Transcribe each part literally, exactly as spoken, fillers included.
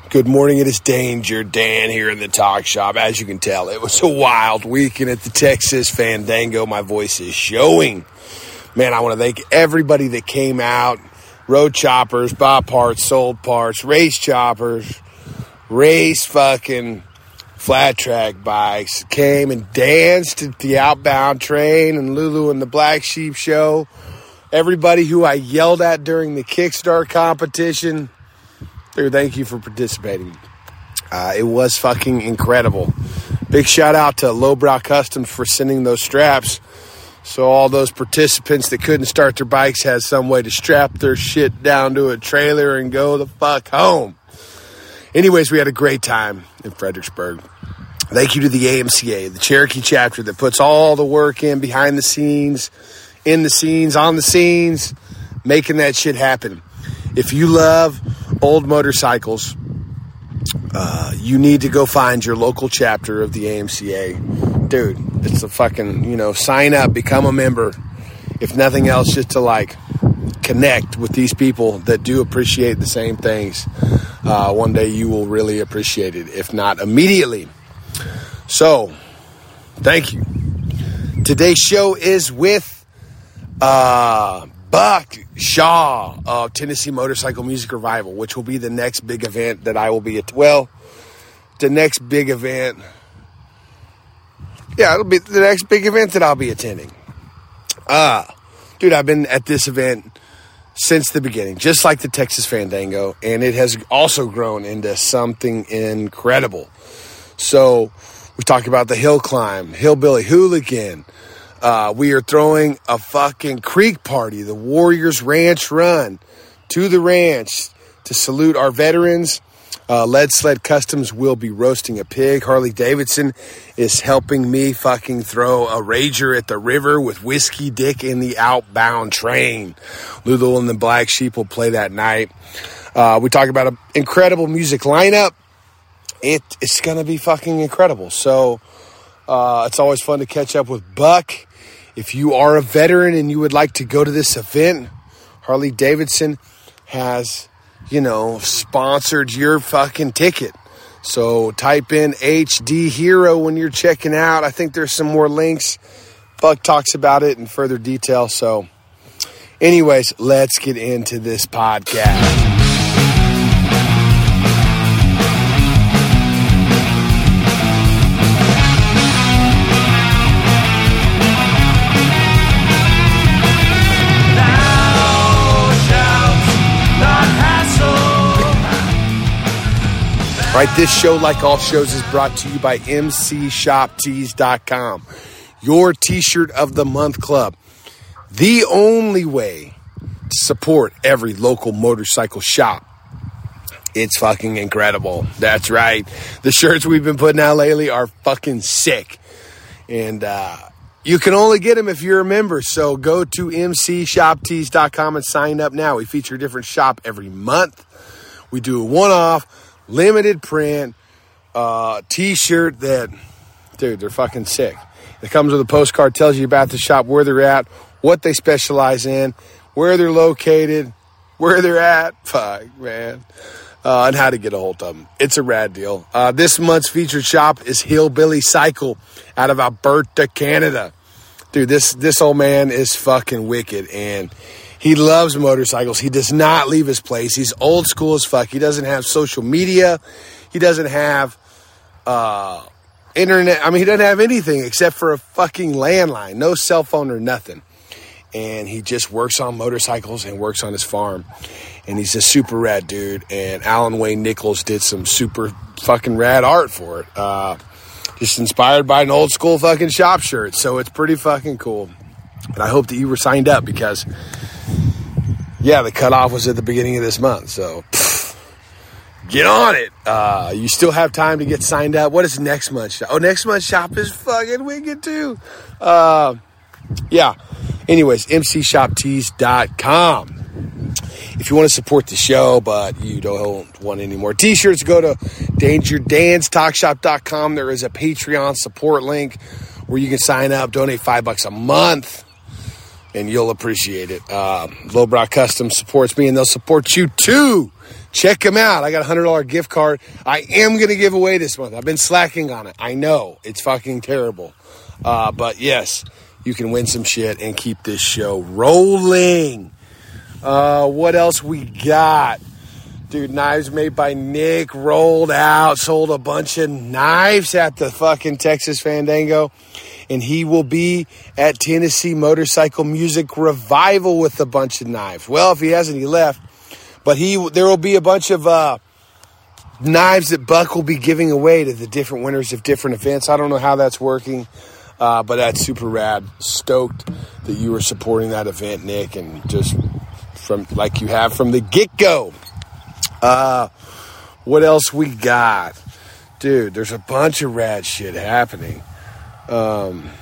Good morning, it is Danger Dan here in the talk shop. As you can tell, it was a wild weekend at the Texas Fandango. My voice is showing. Man, I want to thank everybody that came out. Road choppers, bought parts, sold parts, race choppers, race fucking flat track bikes. Came and danced at the outbound train and Lulu and the Black Sheep show. Everybody who I yelled at during the Kickstart competition, dude, thank you for participating. Uh, it was fucking incredible. Big shout out to Lowbrow Customs for sending those straps. So all those participants that couldn't start their bikes had some way to strap their shit down to a trailer and go the fuck home. Anyways, we had a great time in Fredericksburg. Thank you to the A M C A, the Cherokee chapter that puts all the work in behind the scenes, in the scenes, on the scenes, making that shit happen. If you love old motorcycles, uh, you need to go find your local chapter of the A M C A. Dude, it's a fucking, you know, sign up, become a member. If nothing else, just to like connect with these people that do appreciate the same things. Uh, one day you will really appreciate it, if not immediately. So, thank you. Today's show is with uh, Buck Shaw of Tennessee Motorcycle Music Revival, which will be the next big event that I will be at. Well, the next big event. Yeah, it'll be the next big event that I'll be attending. Uh, dude, I've been at this event since the beginning, just like the Texas Fandango, and it has also grown into something incredible. So, we talked about the hill climb, Hillbilly Hooligan. Uh, we are throwing a fucking creek party, the Warriors Ranch Run, to the ranch to salute our veterans. Uh, Lead Sled Customs will be roasting a pig. Harley Davidson is helping me fucking throw a Rager at the river with Whiskey Dick in the outbound train. Lulu and the Black Sheep will play that night. Uh, we talk about an incredible music lineup. It, it's going to be fucking incredible. So uh, it's always fun to catch up with Buck. If you are a veteran and you would like to go to this event, Harley Davidson has, you know, sponsored your fucking ticket. So type in H D Hero when you're checking out. I think there's some more links. Buck talks about it in further detail. So anyways, let's get into this podcast. Right, this show, like all shows, is brought to you by M C Shop Tees dot com, your T-shirt of the month club. The only way to support every local motorcycle shop. It's fucking incredible. That's right. The shirts we've been putting out lately are fucking sick. And uh, you can only get them if you're a member. So go to M C Shop Tees dot com and sign up now. We feature a different shop every month. We do a one-off, limited print uh, T-shirt that, dude, they're fucking sick. It comes with a postcard, tells you about the shop, where they're at, what they specialize in, where they're located, where they're at. Fuck, man. Uh, and how to get a hold of them. It's a rad deal. Uh, this month's featured shop is Hillbilly Cycle out of Alberta, Canada. Dude, this, this old man is fucking wicked, and he loves motorcycles. He does not leave his place. He's old school as fuck. He doesn't have social media. He doesn't have uh, internet. I mean, he doesn't have anything except for a fucking landline. No cell phone or nothing. And he just works on motorcycles and works on his farm. And he's a super rad dude. And Alan Wayne Nichols did some super fucking rad art for it. Uh, just inspired by an old school fucking shop shirt. So it's pretty fucking cool. And I hope that you were signed up because, yeah, the cutoff was at the beginning of this month. So pff, get on it. Uh, you still have time to get signed up. What is next month's shop? Oh, next month's shop is fucking wicked too. Uh, yeah. Anyways, M C Shop Tees dot com. If you want to support the show, but you don't want any more T-shirts, go to Danger Dan's Talk Shop dot com. There is a Patreon support link where you can sign up, donate five bucks a month. and you'll appreciate it. Uh, Lowbrow Custom supports me, and they'll support you too. Check them out. I got a one hundred dollars gift card. I am going to give away this month. I've been slacking on it. I know. It's fucking terrible. Uh, but, yes, you can win some shit and keep this show rolling. Uh, what else we got? Dude, Knives Made by Nick rolled out, sold a bunch of knives at the fucking Texas Fandango. And he will be at Tennessee Motorcycle Music Revival with a bunch of knives. Well, if he hasn't, he left. But he, there will be a bunch of uh, knives that Buck will be giving away to the different winners of different events. I don't know how that's working, uh, but that's super rad. Stoked that you were supporting that event, Nick, and just from like you have from the get-go. Uh, what else we got? Dude, there's a bunch of rad shit happening. Um,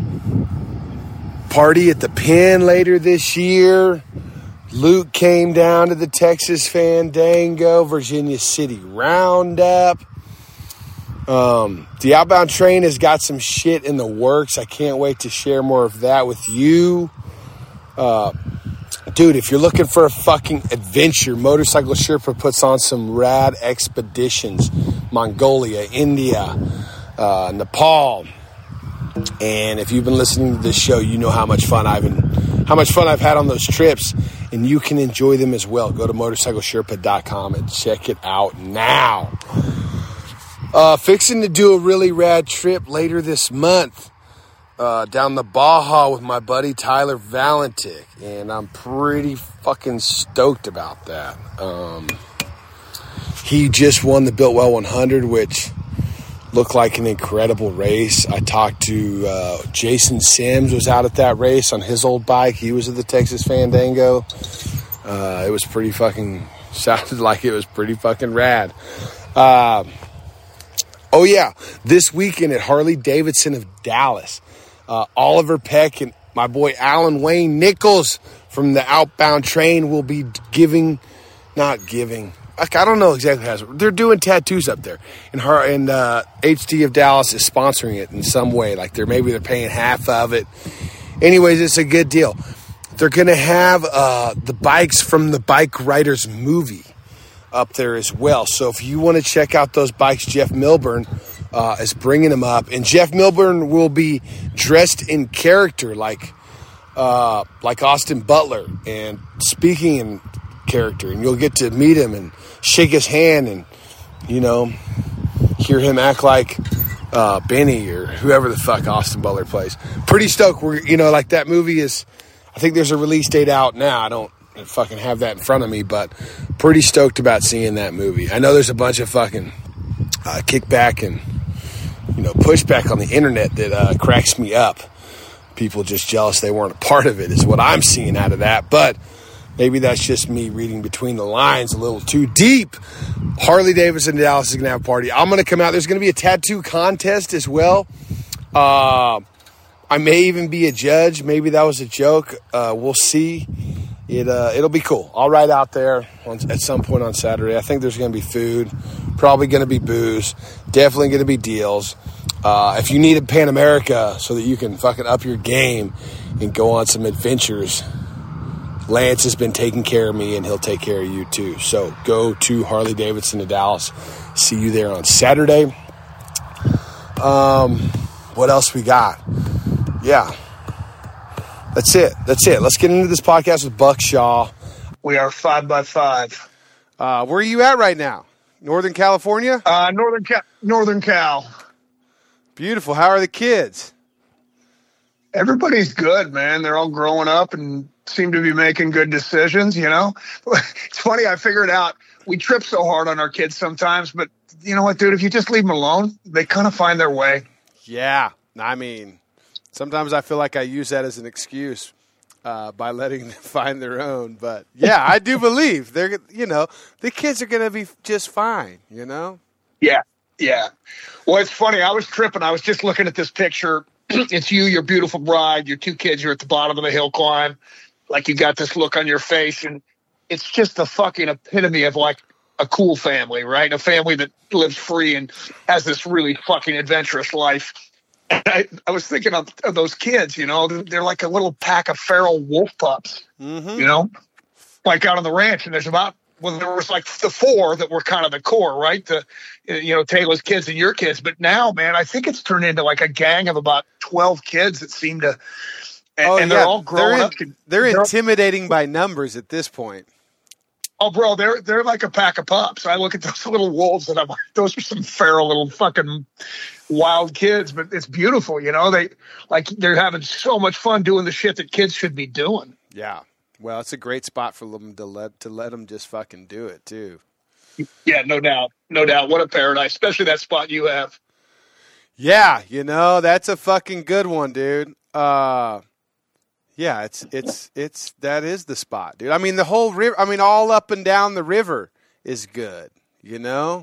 party at the Pen later this year. Luke came down to the Texas Fandango, Virginia City Roundup. Um, the Outbound Train has got some shit in the works. I can't wait to share more of that with you. Uh, dude, if you're looking for a fucking adventure, Motorcycle Sherpa puts on some rad expeditions. Mongolia, India, uh, Nepal. And if you've been listening to this show, you know how much fun I've been, how much fun I've had on those trips, and you can enjoy them as well. Go to motorcycle sherpa dot com and check it out now. Uh, fixing to do a really rad trip later this month uh, down the Baja with my buddy Tyler Valentik, and I'm pretty fucking stoked about that. Um, he just won the Biltwell one hundred, which looked like an incredible race. I talked to uh, Jason Sims, was out at that race on his old bike. He was at the Texas Fandango. Uh, it was pretty fucking, sounded like it was pretty fucking rad. Uh, oh yeah, this weekend at Harley Davidson of Dallas, uh, Oliver Peck and my boy Alan Wayne Nichols from the Outbound Train will be giving, not giving, Like, I don't know exactly how they're doing tattoos up there, and her and uh, H D of Dallas is sponsoring it in some way. Like they're maybe they're paying half of it. Anyways, it's a good deal. They're gonna have uh, the bikes from the Bike Riders movie up there as well. So if you want to check out those bikes, Jeff Milburn uh, is bringing them up, and Jeff Milburn will be dressed in character like uh, like Austin Butler and speaking in character, and you'll get to meet him and shake his hand and, you know, hear him act like uh, Benny or whoever the fuck Austin Butler plays. Pretty stoked. We're, you know, like that movie is, I think there's a release date out now. I don't fucking have that in front of me, but pretty stoked about seeing that movie. I know there's a bunch of fucking uh, kickback and, you know, pushback on the internet that uh, cracks me up. People just jealous they weren't a part of it is what I'm seeing out of that, but maybe that's just me reading between the lines a little too deep. Harley Davidson Dallas is going to have a party. I'm going to come out. There's going to be a tattoo contest as well. Uh, I may even be a judge. Maybe that was a joke. Uh, we'll see. It, uh, it'll be cool. I'll ride out there on, at some point on Saturday. I think there's going to be food. Probably going to be booze. Definitely going to be deals. Uh, if you need a Pan America so that you can fucking up your game and go on some adventures, Lance has been taking care of me, and he'll take care of you too. So go to Harley Davidson of Dallas. See you there on Saturday. Um, what else we got? Yeah, that's it. That's it. Let's get into this podcast with Buck Shaw. We are five by five. Uh, where are you at right now? Northern California? Uh, Northern Cal. Northern Cal. Beautiful. How are the kids? Everybody's good, man. They're all growing up and seem to be making good decisions, you know? It's funny, I figured out we trip so hard on our kids sometimes, but you know what, dude? If you just leave them alone, they kind of find their way. Yeah. I mean, sometimes I feel like I use that as an excuse uh, by letting them find their own. But, yeah, I do believe they're, you know, the kids are going to be just fine, you know? Yeah, yeah. Well, it's funny. I was tripping. I was just looking at this picture. It's you, your beautiful bride, your two kids are at the bottom of the hill climb. Like you got this look on your face, and it's just the fucking epitome of like a cool family, right? A family that lives free and has this really fucking adventurous life. And I, I was thinking of, of those kids, you know, they're, they're like a little pack of feral wolf pups, Mm-hmm. you know, like out on the ranch. And there's about, well, there was like the four that were kind of the core, right? The, you know, Taylor's kids and your kids. But now, man, I think it's turned into like a gang of about twelve kids that seem to, and, Oh, and yeah. they're all growing they're, up. in- they're intimidating by numbers at this point. Oh, bro, they're they're like a pack of pups. I look at those little wolves, and I'm like, those are some feral little fucking wild kids. But it's beautiful, you know. They like they're having so much fun doing the shit that kids should be doing. Yeah. Well, it's a great spot for them to let to let them just fucking do it too. Yeah, no doubt, no doubt. What a paradise, especially that spot you have. Yeah, you know, that's a fucking good one, dude. Uh, yeah, it's it's it's that is the spot, dude. I mean, the whole river. I mean, all up and down the river is good. You know.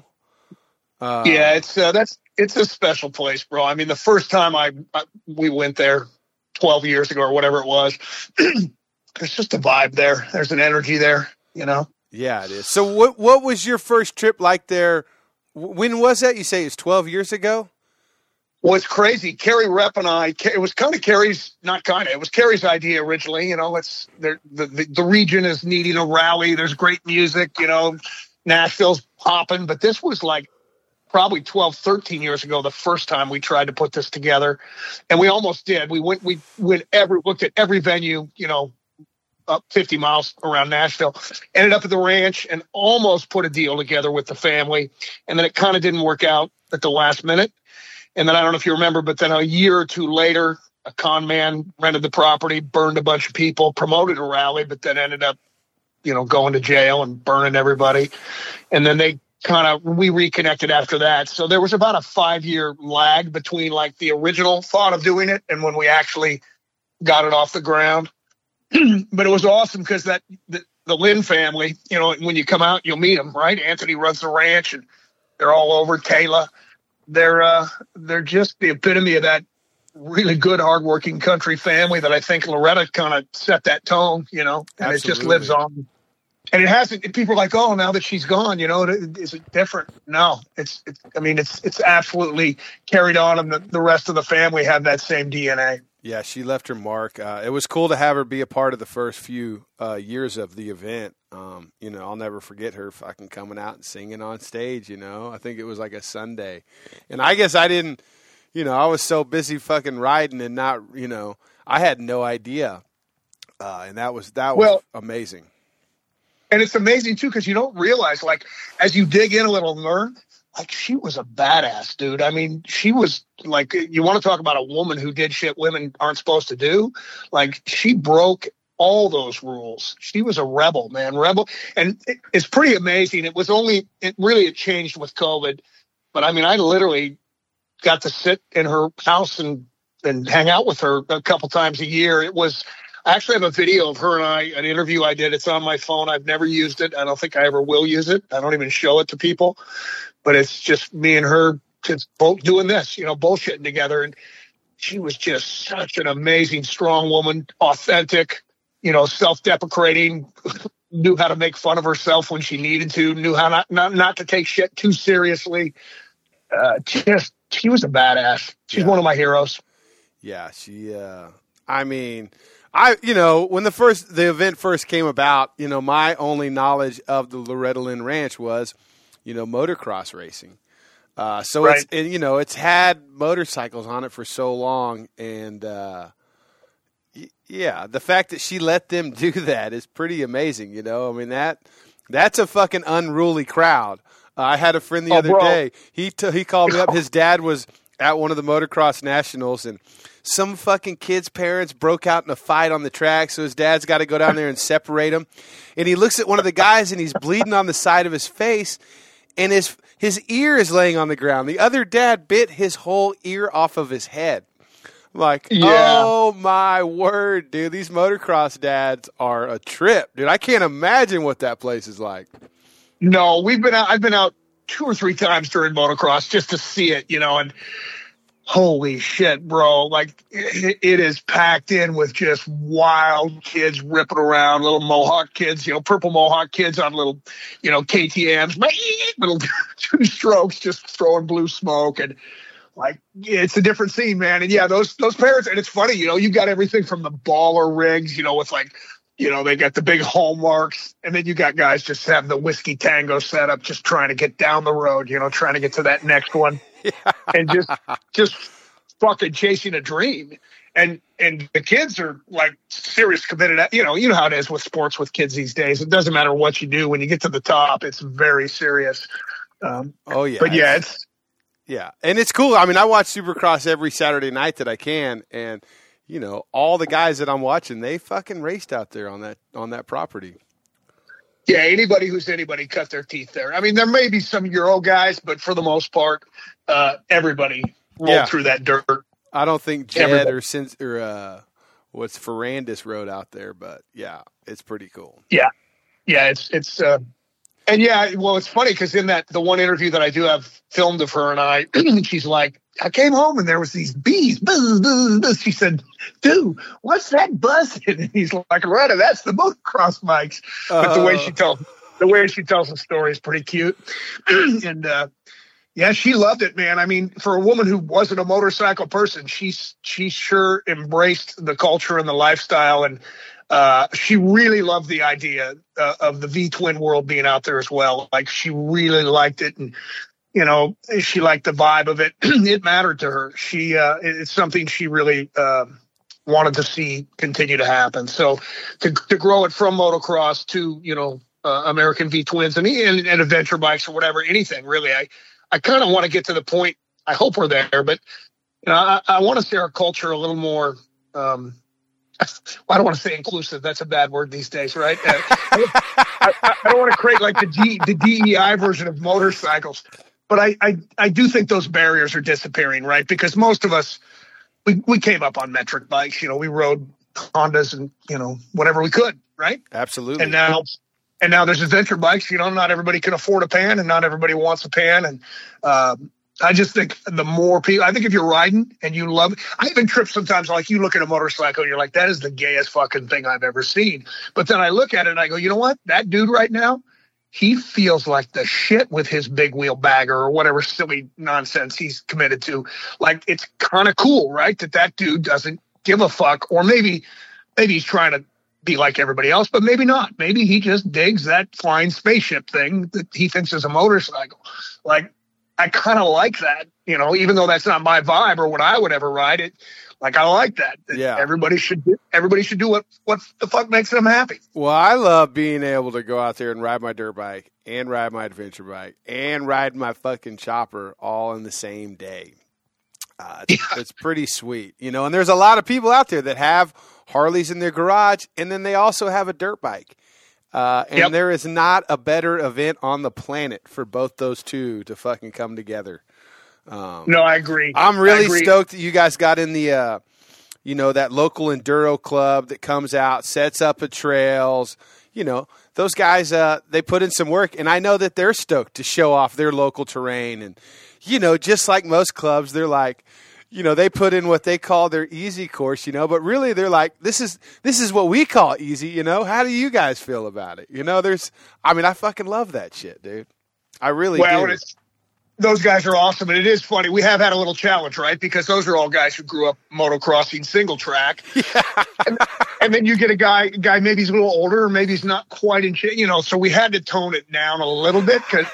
Uh, Yeah, it's uh, that's it's a special place, bro. I mean, the first time I, I we went there twelve years ago or whatever it was, there's just a vibe there. There's an energy there, you know. Yeah, it is. So, what what was your first trip like there? When was that? You say it was twelve years ago. Well, it's crazy. Carrie Rep and I, it was kind of Carrie's, not kind of, it was Carrie's idea originally. You know, let's, the, the, the region is needing a rally. There's great music, you know, Nashville's popping. But this was like probably twelve, thirteen years ago, the first time we tried to put this together. And we almost did. We went, we went every, looked at every venue, you know, up fifty miles around Nashville, ended up at the ranch and almost put a deal together with the family. And then it kind of didn't work out at the last minute. And then I don't know if you remember, but then a year or two later, a con man rented the property, burned a bunch of people, promoted a rally, but then ended up, you know, going to jail and burning everybody. And then they kind of, we reconnected after that. So there was about a five year lag between like the original thought of doing it and when we actually got it off the ground. But it was awesome because that the, the Lynn family, you know, when you come out, you'll meet them, right? Anthony runs the ranch and they're all over. Taylor. They're uh, they're just the epitome of that really good, hardworking country family that I think Loretta kind of set that tone, you know, and Absolutely. it just lives on. And it hasn't. People are like, oh, now that she's gone, you know, is it different? No, it's. it's I mean, it's it's absolutely carried on, and the, the rest of the family have that same D N A. Yeah, she left her mark. Uh, it was cool to have her be a part of the first few uh, years of the event. Um, you know, I'll never forget her fucking coming out and singing on stage, you know. I think it was like a Sunday. And I guess I didn't, you know, I was so busy fucking riding and not, you know, I had no idea. Uh, and that was that was Well, amazing. And it's amazing, too, because you don't realize, like, as you dig in a little and learn, like, she was a badass, dude. I mean, she was, like, you want to talk about a woman who did shit women aren't supposed to do? Like, she broke all those rules. She was a rebel, man, rebel. And it, it's pretty amazing. It was only, it really, it changed with COVID. But, I mean, I literally got to sit in her house and, and hang out with her a couple times a year. It was... I actually have a video of her and I, an interview I did. It's on my phone. I've never used it. I don't think I ever will use it. I don't even show it to people. But it's just me and her just both doing this, you know, bullshitting together. And she was just such an amazing, strong woman, authentic, you know, self-deprecating, knew how to make fun of herself when she needed to, knew how not not, not to take shit too seriously. Uh, just, she was a badass. She's Yeah. one of my heroes. Yeah, she, uh, I mean... I, you know, when the first the event first came about, you know, my only knowledge of the Loretta Lynn Ranch was, you know, motocross racing. Uh, so Right. it's, and, you know, it's had motorcycles on it for so long, and uh, y- yeah, the fact that she let them do that is pretty amazing. You know, I mean that that's a fucking unruly crowd. Uh, I had a friend the Oh, other bro. day. He t- he called me up. His dad was at one of the motocross nationals, and some fucking kid's parents broke out in a fight on the track, so his dad's got to go down there and separate them. And he looks at one of the guys, and he's bleeding on the side of his face, and his his ear is laying on the ground. The other dad bit his whole ear off of his head. I'm like, Yeah. oh my word, dude, these motocross dads are a trip, dude. I can't imagine what that place is like. No, we've been out, I've been out two or three times during motocross just to see it, you know, and holy shit, bro. Like it, it is packed in with just wild kids ripping around, little Mohawk kids, you know, purple Mohawk kids on little, you know, K T Ms, little two strokes, just throwing blue smoke. And Like, it's a different scene, man. And yeah, those those parents, and it's funny, you know, you've got everything from the baller rigs, you know, with like, you know, they got the big hallmarks, and then you got guys just having the whiskey tango setup, just trying to get down the road, you know, trying to get to that next one, yeah. and just just fucking chasing a dream. And and the kids are like serious committed. You know, you know how it is with sports with kids these days. It doesn't matter what you do. When you get to the top, it's very serious. Um, oh yeah, but yeah, it's yeah, and it's cool. I mean, I watch Supercross every Saturday night that I can, and you know, all the guys that I'm watching, they fucking raced out there on that on that property. Yeah, anybody who's anybody cut their teeth there. I mean, there may be some Euro guys, but for the most part, uh, everybody rolled yeah. through that dirt. I don't think Jed everybody. or since or uh, what's Ferrandis rode out there, but yeah, it's pretty cool. Yeah, yeah, it's it's uh, and yeah, well, it's funny because in that the one interview that I do have filmed of her and I, she's like, I came home and there was these bees. Buzz, buzz, buzz. She said, dude, what's that buzzing? And he's like, Loretta, that's the motocross bikes. Uh, but the way she tells the way she tells the story is pretty cute. and uh, yeah, she loved it, man. I mean, for a woman who wasn't a motorcycle person, she's she sure embraced the culture and the lifestyle, and uh, she really loved the idea uh, of the V-twin world being out there as well. Like, she really liked it, and you know, she liked the vibe of it. It mattered to her. She, uh, it's something she really, uh, wanted to see continue to happen. So to, to grow it from motocross to, you know, uh, American V twins and, and, and adventure bikes or whatever, anything really. I, I kind of want to get to the point. I hope we're there, but you know, I, I want to see our culture a little more, um, I don't want to say inclusive. That's a bad word these days, right? Uh, I, I, I don't want to create like the D, the D E I version of motorcycles. But I, I, I do think those barriers are disappearing, right? Because most of us, we, we came up on metric bikes. You know, we rode Hondas and, you know, whatever we could, right? Absolutely. And now and now there's adventure bikes. You know, not everybody can afford a pan and not everybody wants a pan. And um, I just think the more people, I think if you're riding and you love it, I even trip sometimes, like you look at a motorcycle and you're like, that is the gayest fucking thing I've ever seen. But then I look at it and I go, you know what? That dude right now, he feels like the shit with his big wheel bagger or whatever silly nonsense he's committed to. Like, it's kind of cool, right? That that dude doesn't give a fuck, or maybe, maybe he's trying to be like everybody else, but maybe not. Maybe he just digs that flying spaceship thing that he thinks is a motorcycle. Like, I kind of like that, you know, even though that's not my vibe or what I would ever ride it. Like, I like that. Yeah. Everybody should do, everybody should do what, what the fuck makes them happy. Well, I love being able to go out there and ride my dirt bike and ride my adventure bike and ride my fucking chopper all in the same day. Uh, it's, yeah. it's pretty sweet, you know, and there's a lot of people out there that have Harleys in their garage, and then they also have a dirt bike. Uh, and yep. there is not a better event on the planet for both those two to fucking come together. Um, no, I agree. I'm really agree. stoked that you guys got in the, uh, you know, that local enduro club that comes out, sets up a trails. You know, those guys, uh, they put in some work, and I know that they're stoked to show off their local terrain. And, you know, just like most clubs, they're like, you know, they put in what they call their easy course, you know, but really they're like, this is this is what we call easy, you know. How do you guys feel about it? You know, there's, I mean, I fucking love that shit, dude. I really well, do. It's, those guys are awesome, and it is funny. We have had a little challenge, right? Because those are all guys who grew up motocrossing single track. Yeah. and, and then you get a guy, guy maybe he's a little older, or maybe he's not quite in shape, you know, so we had to tone it down a little bit because,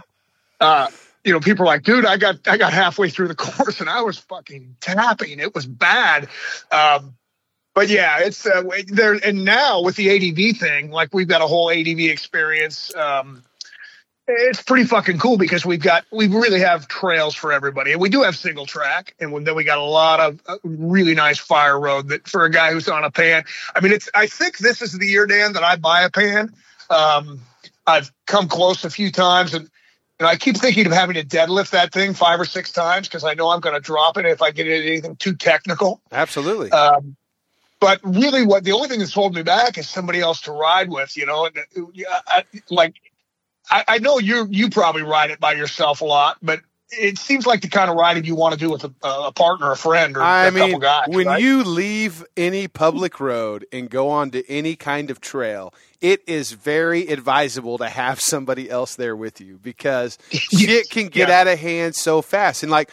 uh, you know, people are like, dude, I got I got halfway through the course, and I was fucking tapping. It was bad. Um, but, yeah, it's uh, there. And now with the A D V thing, like we've got a whole A D V experience. Um It's pretty fucking cool because we've got, we really have trails for everybody. And we do have single track. And then we got a lot of really nice fire road that for a guy who's on a pan. I mean, it's, I think this is the year, Dan, that I buy a pan. Um, I've come close a few times, and, and I keep thinking of having to deadlift that thing five or six times because I know I'm going to drop it if I get into anything too technical. Absolutely. Um, But really, what the only thing that's holding me back is somebody else to ride with, you know, and I, like, I, I know you you probably ride it by yourself a lot, but it seems like the kind of riding you want to do with a, a partner, a friend, or I a mean, couple guys. When right? you leave any public road and go onto any kind of trail, it is very advisable to have somebody else there with you because yes. shit can get yeah. out of hand so fast. And like,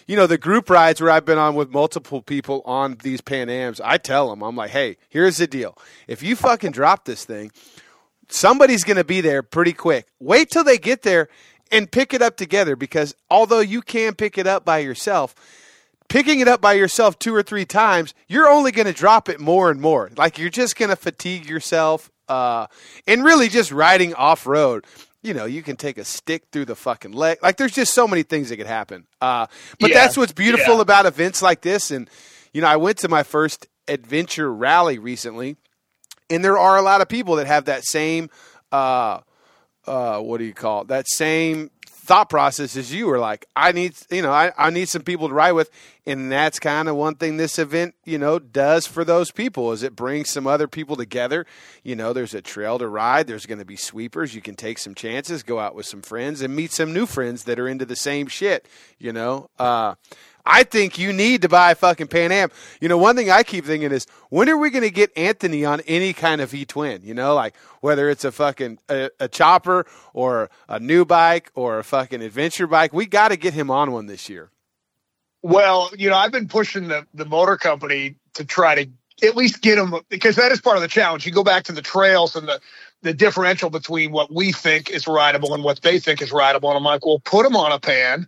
you know, the group rides where I've been on with multiple people on these Pan Ams, I tell them, I'm like, hey, here's the deal. If you fucking drop this thing, somebody's going to be there pretty quick. Wait till they get there and pick it up together, because although you can pick it up by yourself, picking it up by yourself two or three times, you're only going to drop it more and more. Like, you're just going to fatigue yourself. Uh, and really just riding off-road, you know, you can take a stick through the fucking leg. Like, there's just so many things that could happen. Uh, but yeah, that's what's beautiful yeah. about events like this. And, you know, I went to my first adventure rally recently, and there are a lot of people that have that same, uh, uh, what do you call it, that same thought process as you were like, I need, you know, I, I need some people to ride with. And that's kind of one thing this event, you know, does for those people, is it brings some other people together. You know, there's a trail to ride. There's going to be sweepers. You can take some chances, go out with some friends, and meet some new friends that are into the same shit, you know. Uh, I think you need to buy a fucking Pan Am. You know, one thing I keep thinking is, when are we going to get Anthony on any kind of V-twin? You know, like whether it's a fucking a, a chopper or a new bike or a fucking adventure bike, we got to get him on one this year. Well, you know, I've been pushing the, the motor company to try to at least get him, because that is part of the challenge. You go back to the trails and the, the differential between what we think is rideable and what they think is rideable. And I'm like, well, put him on a Pan,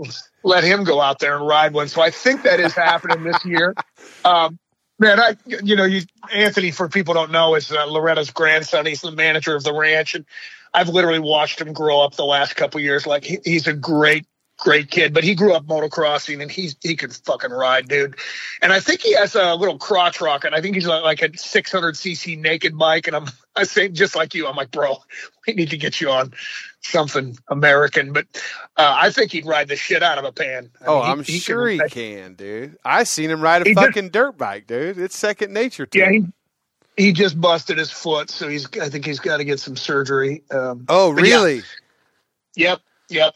let him go out there and ride one. So I think that is happening this year. Um, man, I, you know, you, Anthony, for people who don't know, is uh, Loretta's grandson. He's the manager of the ranch. And I've literally watched him grow up the last couple of years. Like, he, he's a great, great kid, but he grew up motocrossing, and he's, he can fucking ride, dude. And I think he has a little crotch rocket. I think he's like a six hundred c c naked bike. And I'm, I say, just like you, I'm like, bro, we need to get you on something American. But uh, I think he'd ride the shit out of a Pan. I oh, mean, he, I'm he sure can, he can, dude. I seen him ride a he fucking just, dirt bike, dude. It's second nature to yeah, him. He, he just busted his foot, so he's. I think he's got to get some surgery. Um, oh, really? Yeah. Yep, yep.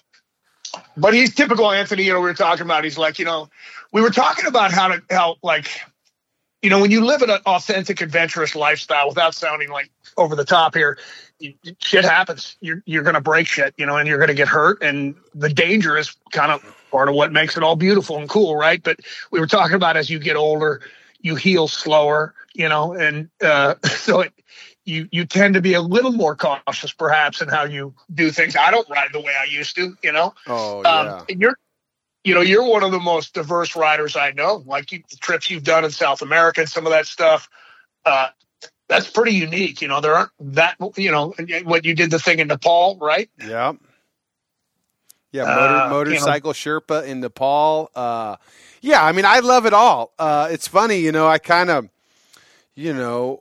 But he's typical Anthony. You know, we were talking about. He's like, you know, we were talking about how to how like, you know, when you live an authentic, adventurous lifestyle without sounding like over the top here, you, shit happens. You're you're gonna break shit, you know, and you're gonna get hurt. And the danger is kind of part of what makes it all beautiful and cool, right? But we were talking about, as you get older, you heal slower, you know, and uh, so it. You you tend to be a little more cautious, perhaps, in how you do things. I don't ride the way I used to, you know. Oh yeah. Um, and you're, you know, you're one of the most diverse riders I know. Like, you, the trips you've done in South America and some of that stuff, uh, that's pretty unique. You know, there aren't that. You know, what you did the thing in Nepal, right? Yeah. Yeah, motor, uh, motorcycle you know. Sherpa in Nepal. Uh, yeah, I mean, I love it all. Uh, it's funny, you know. I kind of, you know.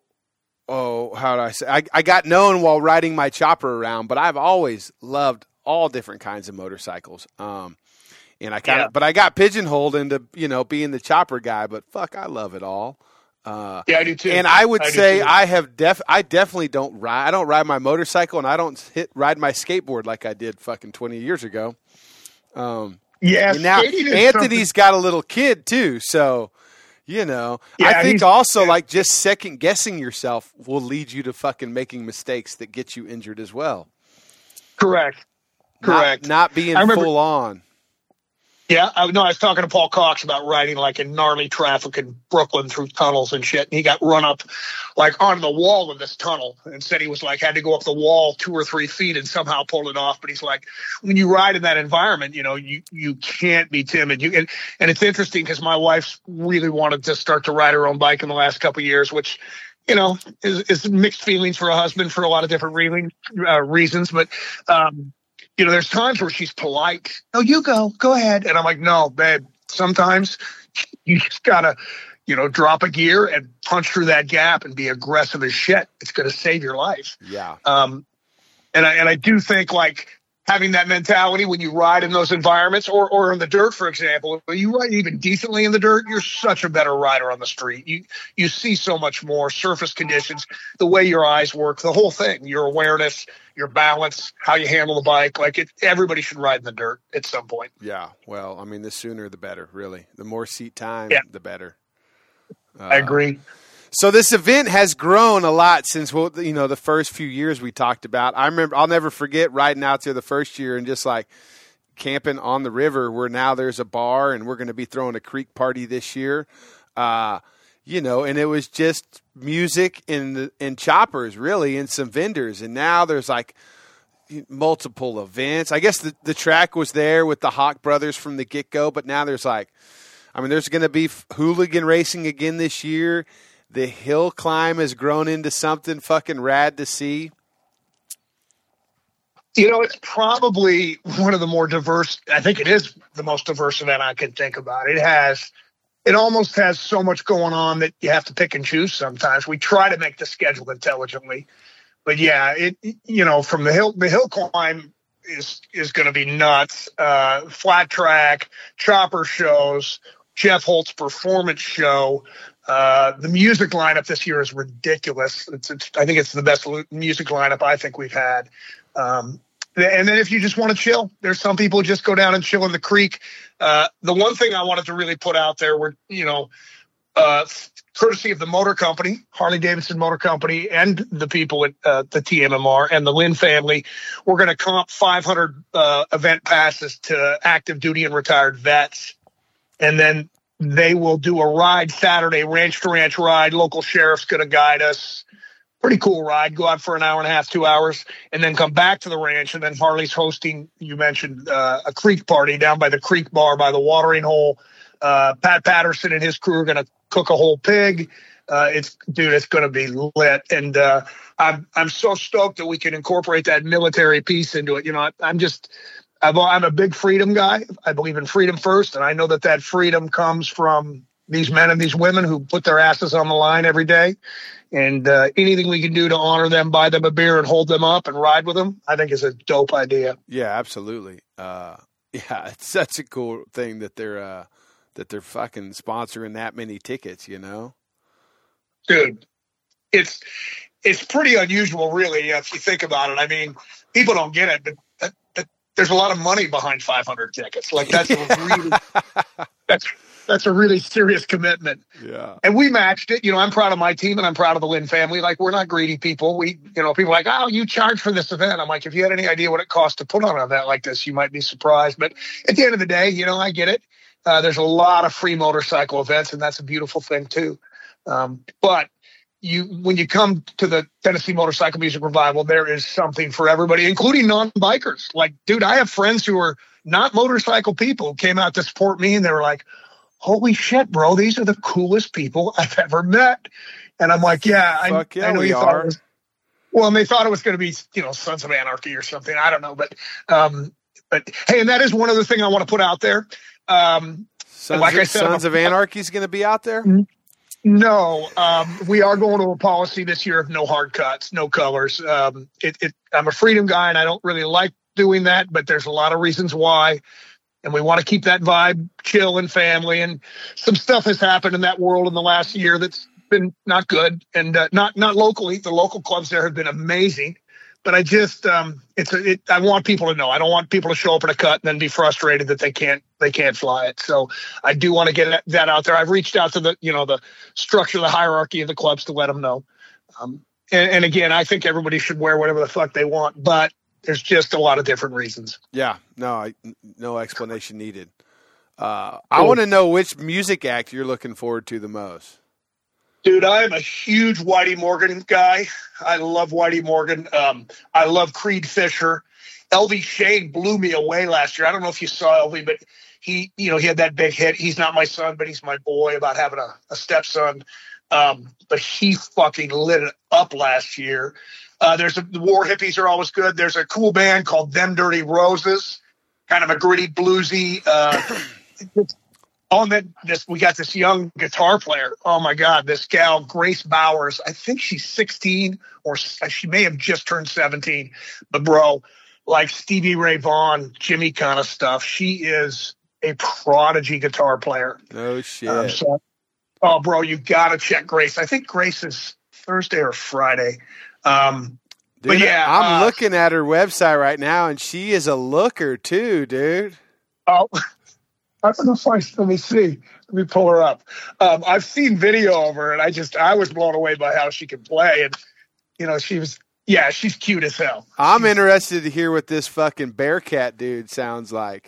Oh, how do I say? I, I got known while riding my chopper around, but I've always loved all different kinds of motorcycles. Um, and I kind of, yeah. but I got pigeonholed into, you know, being the chopper guy. But fuck, I love it all. Uh, yeah, I do too. And I would I say I have def, I definitely don't ride. I don't ride my motorcycle, and I don't hit ride my skateboard like I did fucking twenty years ago. Um, yeah. Now Anthony's got a little kid too, so. You know, yeah, I think also like just second guessing yourself will lead you to fucking making mistakes that get you injured as well. Correct. Correct. Not, not being remember, full on. Yeah. I know. I was talking to Paul Cox about riding like in gnarly traffic in Brooklyn through tunnels and shit. And he got run up like on the wall of this tunnel, and said he was like, had to go up the wall two or three feet and somehow pulled it off. But he's like, when you ride in that environment, you know, you, you can't be timid. You and, and it's interesting because my wife's really wanted to start to ride her own bike in the last couple of years, which, you know, is, is mixed feelings for a husband for a lot of different re- uh, reasons. But, um, you know, there's times where she's polite. No, you go, go ahead. And I'm like, no, babe, sometimes you just gotta, you know, drop a gear and punch through that gap and be aggressive as shit. It's going to save your life. Yeah. Um, and I, and I do think like having that mentality when you ride in those environments, or, or in the dirt, for example, when you ride even decently in the dirt, you're such a better rider on the street. You, you see so much more surface conditions, the way your eyes work, the whole thing, your awareness, your balance, how you handle the bike. Like it, everybody should ride in the dirt at some point. Yeah. Well, I mean, the sooner the better, really. The more seat time, yeah. the better. Uh, I agree. So this event has grown a lot since, you know, the first few years we talked about. I remember, I'll never forget riding out there the first year and just like camping on the river where now there's a bar and we're going to be throwing a creek party this year. Uh, you know, and it was just music and, and choppers really and some vendors. And now there's like multiple events. I guess the, the track was there with the Hawk brothers from the get-go, but now there's like, I mean, there's going to be hooligan racing again this year. The hill climb has grown into something fucking rad to see. You know, it's probably one of the more diverse. I think it is the most diverse event I can think about. It has, it almost has so much going on that you have to pick and choose sometimes. We try to make the schedule intelligently, but yeah, it, you know, from the hill, the hill climb is, is going to be nuts. Uh, flat track, chopper shows, Jeff Holt's performance show. Uh, the music lineup this year is ridiculous. It's, it's, I think it's the best music lineup I think we've had. Um, and then if you just want to chill, there's some people who just go down and chill in the creek. Uh, the one thing I wanted to really put out there were, you know, uh, courtesy of the motor company, Harley Davidson Motor Company, and the people at uh, the T M M R and the Lynn family, we're going to comp five hundred uh, event passes to active duty and retired vets. And then they will do a ride Saturday, ranch to ranch ride. Local sheriff's going to guide us. Pretty cool ride. Go out for an hour and a half, two hours, and then come back to the ranch. And then Harley's hosting, you mentioned, uh, a creek party down by the creek bar by the watering hole. Uh, Pat Patterson and his crew are going to cook a whole pig. Uh, it's dude, it's going to be lit. And uh, I'm I'm so stoked that we can incorporate that military piece into it. You know, I, I'm just I've, I'm a big freedom guy. I believe in freedom first, and I know that that freedom comes from these men and these women who put their asses on the line every day. And uh, anything we can do to honor them, buy them a beer and hold them up and ride with them, I think is a dope idea. Yeah, absolutely. Uh, yeah, it's such a cool thing that they're uh, that they're fucking sponsoring that many tickets, you know? Dude, it's it's pretty unusual, really, if you think about it. I mean, people don't get it, but that, that, there's a lot of money behind five hundred tickets. Like, that's a really that's that's a really serious commitment. Yeah. And we matched it. You know, I'm proud of my team and I'm proud of the Lynn family. Like, we're not greedy people. We, you know, people are like, oh, you charge for this event. I'm like, if you had any idea what it costs to put on an event like this, you might be surprised. But at the end of the day, you know, I get it. Uh, there's a lot of free motorcycle events, and that's a beautiful thing too. Um, but you, when you come to the Tennessee Motorcycle Music Revival, there is something for everybody, including non-bikers. Like, dude, I have friends who are not motorcycle people who came out to support me, and they were like, holy shit, bro, these are the coolest people I've ever met. And I'm like, yeah, I, Fuck yeah, I know we you are. thought it was, well, and they thought it was going to be, you know, Sons of Anarchy or something. I don't know. But, um, but hey, and that is one other thing I want to put out there. Um, Sons, like of, I said, Sons I'm, of Anarchy is going to be out there? No, um, we are going to a policy this year of no hard cuts, no colors. Um, it, it, I'm a freedom guy, and I don't really like doing that, but there's a lot of reasons why. And we want to keep that vibe chill and family. And some stuff has happened in that world in the last year that's been not good. And uh, not not locally. The local clubs there have been amazing. But I just um, it's a, it, I want people to know. I don't want people to show up in a cut and then be frustrated that they can't they can't fly it. So I do want to get that out there. I've reached out to the you know the structure, the hierarchy of the clubs to let them know. Um, and, and again, I think everybody should wear whatever the fuck they want, but there's just a lot of different reasons. Yeah, no, I, no explanation needed. Uh, I want to know which music act you're looking forward to the most. Dude, I am a huge Whitey Morgan guy. I love Whitey Morgan. Um, I love Creed Fisher. L V Shane blew me away last year. I don't know if you saw L V, but he, you know, he had that big hit. He's not my son, but he's my boy, about having a, a stepson. Um, but he fucking lit it up last year. Uh, there's a, the War Hippies are always good. There's a cool band called Them Dirty Roses, kind of a gritty bluesy. Uh, on that, this we got this young guitar player. Oh my God, this gal Grace Bowers. I think she's sixteen, or she may have just turned seventeen. But bro, like Stevie Ray Vaughan, Jimmy kind of stuff. She is a prodigy guitar player. Oh shit! Um, so, oh, bro, you gotta check Grace. I think Grace is Thursday or Friday. Um, dude, but yeah, I'm uh, looking at her website right now, and she is a looker too, dude. Oh, I don't know if I, let me see. Let me pull her up. Um, I've seen video of her, and I just, I was blown away by how she can play. And, you know, she was, Yeah, she's cute as hell. I'm she's, interested to hear what this fucking Bearcat dude sounds like.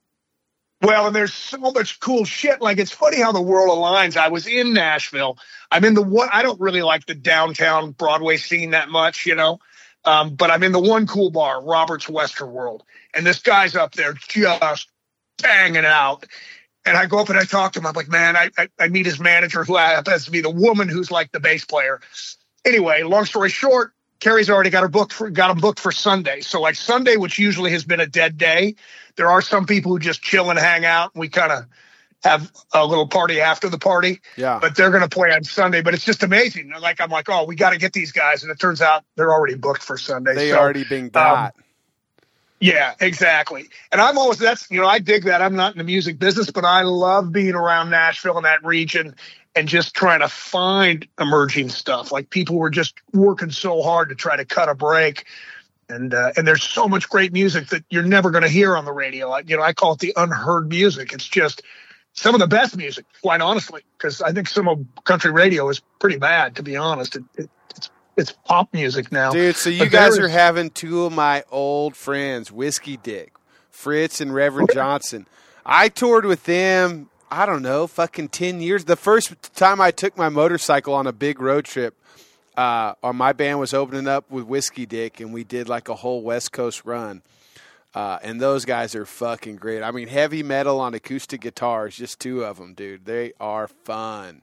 Well, and there's so much cool shit. Like, it's funny how the world aligns. I was in Nashville. I'm in the one, I don't really like the downtown Broadway scene that much, you know, um, but I'm in the one cool bar, Robert's Western World. And this guy's up there just banging out. And I go up and I talk to him. I'm like, man, I, I, I meet his manager, who happens to be the woman who's like the bass player. Anyway, long story short, Carrie's already got her booked for, got him booked for Sunday. So like Sunday, which usually has been a dead day, there are some people who just chill and hang out. And we kind of have a little party after the party. Yeah. But they're going to play on Sunday. But it's just amazing. Like, I'm like, oh, we got to get these guys. And it turns out they're already booked for Sunday. They so, already been got. Um, yeah, exactly. And I'm always, that's, you know, I dig that. I'm not in the music business, but I love being around Nashville and that region and just trying to find emerging stuff. Like, people were just working so hard to try to cut a break. And, uh, and there's so much great music that you're never going to hear on the radio. I, you know, I call it the unheard music. It's just some of the best music, quite honestly, because I think some of country radio is pretty bad, to be honest. It, it, it's it's pop music now. Dude, so you But guys there are is- having two of my old friends, Whiskey Dick, Fritz and Reverend Johnson. I toured with them, I don't know, fucking ten years. The first time I took my motorcycle on a big road trip, uh, or my band was opening up with Whiskey Dick, and we did like a whole West Coast run. Uh, and those guys are fucking great. I mean, heavy metal on acoustic guitars, just two of them, dude. They are fun.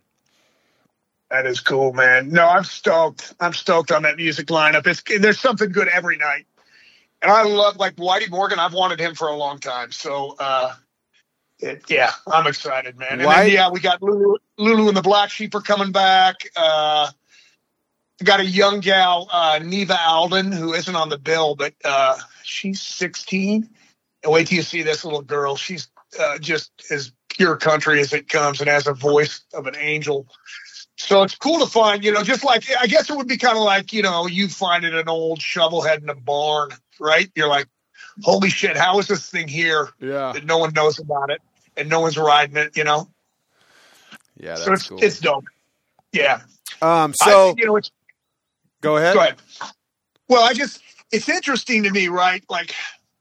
That is cool, man. No, I'm stoked. I'm stoked on that music lineup. It's, there's something good every night. And I love, like, Whitey Morgan. I've wanted him for a long time. So, uh, it, yeah, I'm excited, man. And White- then, yeah, we got Lulu, Lulu and the Black Sheep are coming back. Uh, we got a young gal, uh, Neva Alden, who isn't on the bill, but uh, she's sixteen. And wait till you see this little girl. She's uh, just as pure country as it comes and has a voice of an angel. So it's cool to find, you know, just like, I guess it would be kind of like, you know, you finding an old shovelhead in a barn, right? You're like, holy shit, how is this thing here Yeah. that no one knows about it and no one's riding it, you know? Yeah, that's so it's, cool. it's dope. Yeah. Um, so, I, you know, it's, go ahead. go ahead. Well, I just, it's interesting to me, right? Like,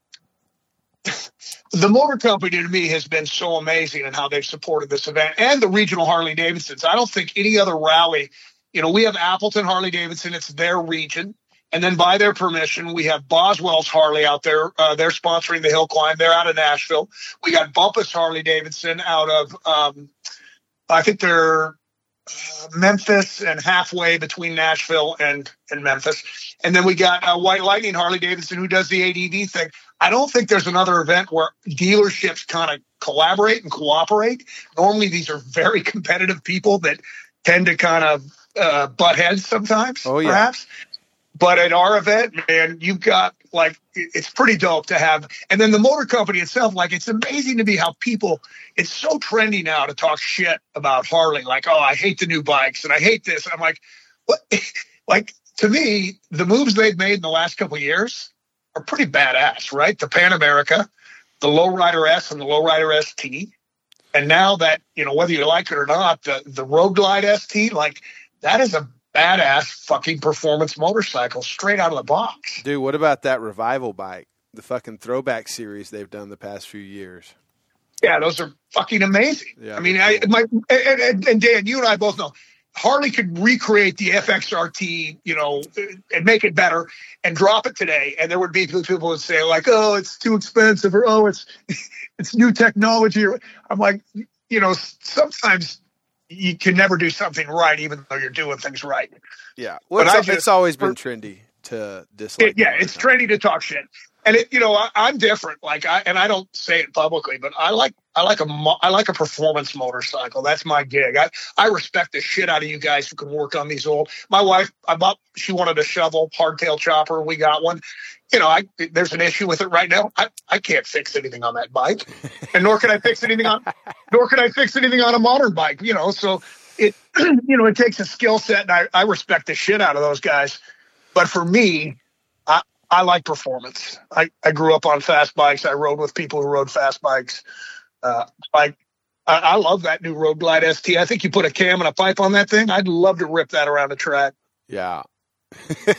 the motor company to me has been so amazing in how they've supported this event, and the regional Harley Davidsons. I don't think any other rally, you know, we have Appleton Harley Davidson, it's their region. And then by their permission, we have Boswell's Harley out there. Uh, they're sponsoring the hill climb. They're out of Nashville. We got Bumpus Harley Davidson out of, um, I think they're uh, Memphis and halfway between Nashville and, and Memphis. And then we got uh, White Lightning Harley Davidson, who does the A D V thing. I don't think there's another event where dealerships kind of collaborate and cooperate. Normally, these are very competitive people that tend to kind of uh, butt heads sometimes, Oh, yeah. perhaps. But at our event, man, you've got, like, it's pretty dope to have. And then the motor company itself, like, it's amazing to me how people, it's so trendy now to talk shit about Harley. Like, oh, I hate the new bikes and I hate this. I'm like, what? Like, to me, the moves they've made in the last couple of years are pretty badass, right? The Pan America, the Lowrider S and the Lowrider S T. And now that, you know, whether you like it or not, the, the Road Glide S T, like, that is a badass fucking performance motorcycle straight out of the box. Dude, what about that revival bike? The fucking throwback series they've done the past few years. Yeah, those are fucking amazing. Yeah, I mean, they're I, cool. my, and, and, and Dan, you and I both know Harley could recreate the F X R T, you know, and make it better and drop it today. And there would be people who would say like, oh, it's too expensive, or, oh, it's, it's new technology. I'm like, you know, sometimes you can never do something right, even though you're doing things right. Yeah. Well, But I it's, just- it's always been trendy to dislike. It- yeah, the it's motorcycle. trendy to talk shit, and it, you know, I, I'm different. Like I, and I don't say it publicly, but I like, I like a, mo- I like a performance motorcycle. That's my gig. I, I respect the shit out of you guys who can work on these old. My wife, I bought, she wanted a shovel, hardtail chopper. We got one. You know, I, there's an issue with it right now. I, I can't fix anything on that bike, and nor can I fix anything on, nor can I fix anything on a modern bike. You know, so it, you know, it takes a skill set, and I, I respect the shit out of those guys. But for me, I, I like performance. I, I grew up on fast bikes. I rode with people who rode fast bikes. Uh, I, I I love that new Road Glide S T. I think you put a cam and a pipe on that thing, I'd love to rip that around the track. Yeah.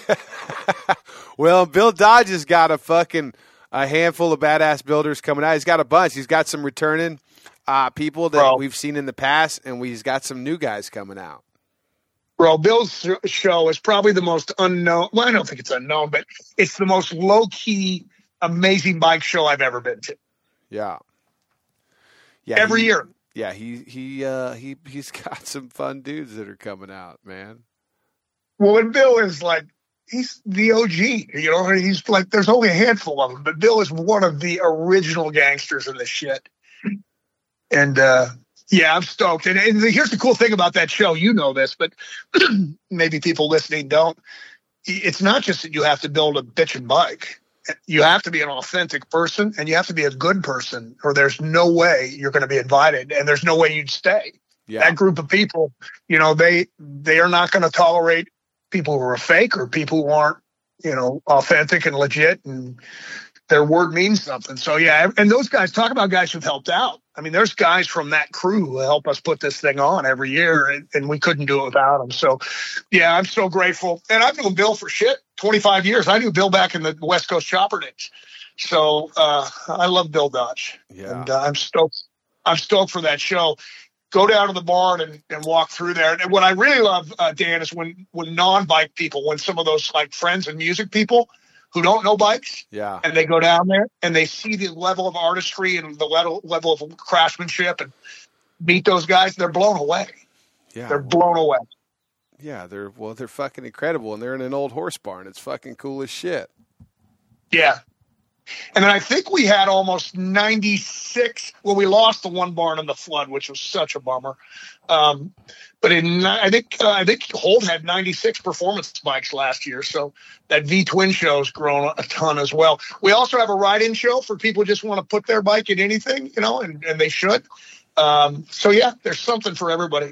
Well, Bill Dodge has got a fucking a handful of badass builders coming out. He's got a bunch. He's got some returning uh, people that Bro. we've seen in the past, and we've got some new guys coming out. Bro, Bill's show is probably the most unknown. Well, I don't think it's unknown, but it's the most low-key, amazing bike show I've ever been to. Yeah. Yeah. Every he, year. Yeah, he he uh, he he's got some fun dudes that are coming out, man. Well, and Bill is like, he's the O G. You know, he's like, there's only a handful of them, but Bill is one of the original gangsters in this shit. And uh, yeah, I'm stoked. And, and here's the cool thing about that show. You know this, but maybe people listening don't. It's not just that you have to build a bitchin' bike. You have to be an authentic person, and you have to be a good person, or there's no way you're going to be invited, and there's no way you'd stay. Yeah. That group of people, you know, they they are not going to tolerate people who are fake or people who aren't, you know, authentic and legit, and their word means something. So, yeah, and those guys, talk about guys who've helped out. I mean, there's guys from that crew who help us put this thing on every year, and, and we couldn't do it without them. So, yeah, I'm so grateful. And I've known Bill for shit, twenty-five years. I knew Bill back in the West Coast Chopper days. So uh, I love Bill Dodge. Yeah. And uh, I'm stoked. I'm stoked for that show. Go down to the barn and, and walk through there. And what I really love, uh, Dan, is when, when non-bike people, when some of those like friends and music people who don't know bikes, Yeah. and they go down there and they see the level of artistry and the level, level of craftsmanship and meet those guys, they're blown away. Yeah. They're blown away. Yeah, they're well, they're fucking incredible, and they're in an old horse barn. It's fucking cool as shit. Yeah. And then I think we had almost ninety-six. Well, we lost the one barn in the flood, which was such a bummer. Um, but in I think uh, I think Holt had ninety-six performance bikes last year, so that V Twin show has grown a ton as well. We also have a ride-in show for people who just want to put their bike in anything, you know, and, and they should. Um, so yeah, there's something for everybody.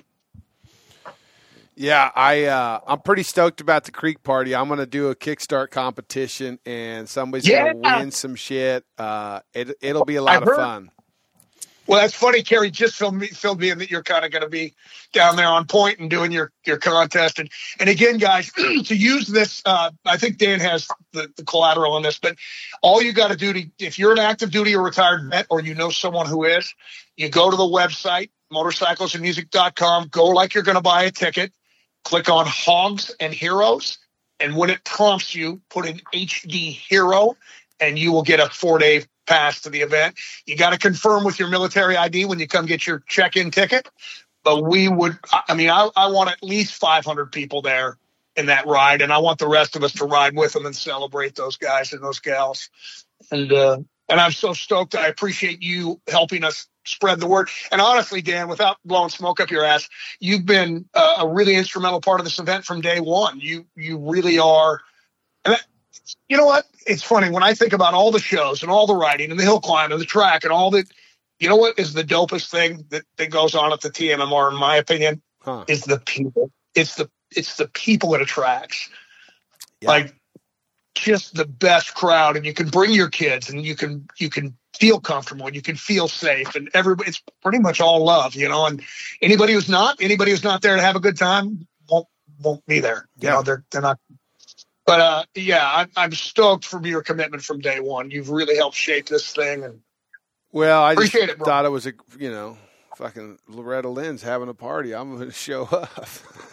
Yeah, I uh, I'm pretty stoked about the Creek Party. I'm gonna do a Kickstart competition, and somebody's Yeah. gonna win some shit. Uh, it it'll be a lot I've of heard. fun. Well, that's funny. Kerry just filled me, filled me in that you're kind of going to be down there on point and doing your, your contest. And, and again, guys, to use this, uh, I think Dan has the, the collateral on this, but all you got to do to, if you're an active duty or retired vet, or you know someone who is, you go to the website, motorcycles and music dot com, go like you're going to buy a ticket, click on Hogs and Heroes. And when it prompts you, put in H D Hero, and you will get a four day pass to the event. You got to confirm with your military I D when you come get your check-in ticket. But we would, I mean, I, I want at least five hundred people there in that ride, and I want the rest of us to ride with them and celebrate those guys and those gals. And uh, and I'm so stoked. I appreciate you helping us spread the word. And honestly, Dan, without blowing smoke up your ass, you've been uh, a really instrumental part of this event from day one. You you really are. And that, you know what? It's funny when I think about all the shows and all the riding and the hill climb and the track and all that. You know what is the dopest thing that, that goes on at the T M M R, in my opinion, Huh. is the people. It's the it's the people it attracts. Yeah. Like just the best crowd, and you can bring your kids, and you can you can feel comfortable, and you can feel safe, and everybody. It's pretty much all love, you know. And anybody who's not anybody who's not there to have a good time won't won't be there. You Yeah. know, they're they're not. But uh, yeah, I'm, I'm stoked for your commitment from day one. You've really helped shape this thing, and Well, I just Appreciate it, bro. thought it was a you know fucking Loretta Lynn's having a party. I'm going to show up,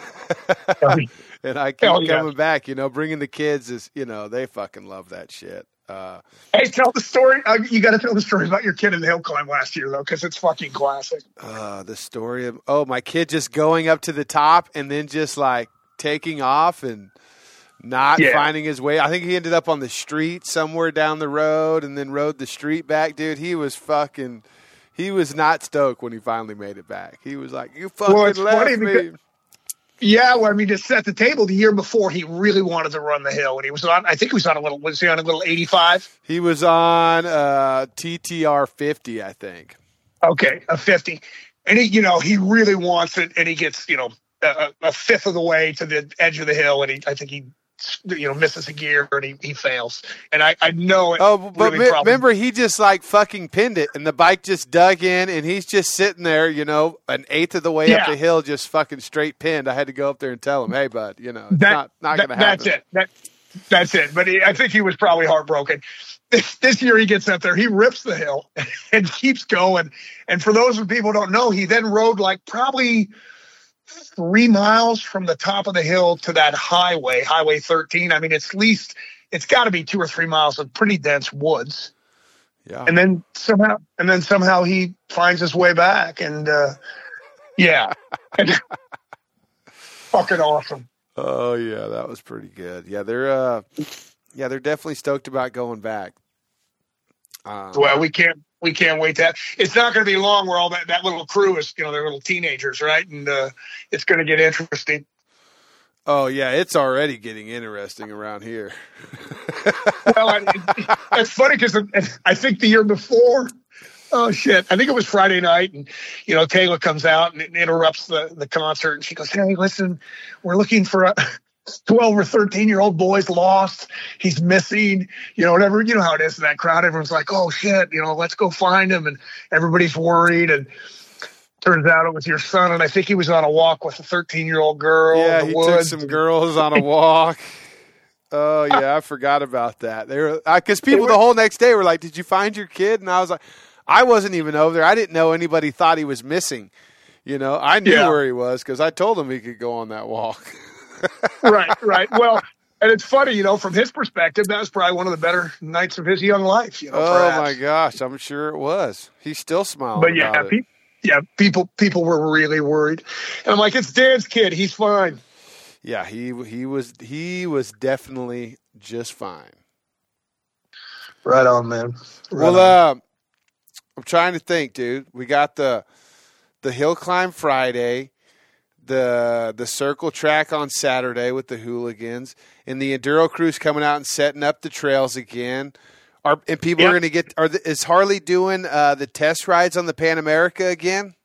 and I keep Hell yeah. coming back. You know, bringing the kids is you know they fucking love that shit. Uh, hey, tell the story. Uh, you got to tell the story about your kid in the hill climb last year, though, because it's fucking classic. uh, the story of oh my kid just going up to the top and then just like taking off and not Yeah. finding his way. I think he ended up on the street somewhere down the road and then rode the street back. Dude, he was fucking. He was not stoked when he finally made it back. He was like, "You fucking Well, it's left funny me." because- Yeah, well, I mean, to set the table, the year before, he really wanted to run the hill, and he was on. I think he was on a little. Was he on a little eighty-five? He was on uh, T T R fifty, I think. Okay, a fifty, and he, you know, he really wants it, and he gets, you know, a, a fifth of the way to the edge of the hill, and he, I think he, you know, misses a gear, and he, he fails, and I, I know it. Oh, but really me- probably- remember, he just like fucking pinned it, and the bike just dug in, and he's just sitting there, you know, an eighth of the way up Yeah. the hill, just fucking straight pinned. I had to go up there and tell him, "Hey, bud, you know, it's That- not not that- going to happen." That's it. That That's it. But he, I think he was probably heartbroken. This, this year he gets up there, he rips the hill and keeps going. And for those of people who don't know, he then rode like probably three miles from the top of the hill to that highway, Highway thirteen. I mean, it's at least, it's got to be two or three miles of pretty dense woods. Yeah. And then somehow, and then somehow he finds his way back. And uh, yeah, and, fucking awesome. Oh yeah, that was pretty good. Yeah, they're uh, yeah, they're definitely stoked about going back. Um, well, we can't we can't wait that. It's not going to be long where all that, that little crew is, you know, they're little teenagers, right? And uh, it's going to get interesting. Oh yeah, it's already getting interesting around here. Well, I, it, it's funny because I think the year before, oh shit, I think it was Friday night, and you know, Taylor comes out and interrupts the the concert, and she goes, "Hey, listen, we're looking for a twelve or thirteen year old boy's lost. He's missing, you know, whatever. You know how it is in that crowd. Everyone's like, oh shit, you know, let's go find him. And everybody's worried. And turns out it was your son. And I think he was on a walk with a thirteen year old girl. Yeah, in the he woods. took some girls on a walk. Oh yeah, I forgot about that. They were because people the whole next day were like, "Did you find your kid?" And I was like, "I wasn't even over there. I didn't know anybody thought he was missing." You know, I knew Yeah. where he was because I told him he could go on that walk. Right, right. Well, and it's funny, you know, from his perspective, that was probably one of the better nights of his young life. You know, Oh perhaps. my gosh, I'm sure it was. He's still smiling. But yeah, about it. pe- yeah, people people were really worried, and I'm like, it's Dan's kid. He's fine. Yeah, he he was he was definitely just fine. Right on, man. Right Well, on. uh, I'm trying to think, dude. We got the the hill climb Friday, the the circle track on Saturday with the hooligans, and the enduro crews coming out and setting up the trails again. Are and people Yep. are going to get? Are the, is Harley doing uh, the test rides on the Pan America again?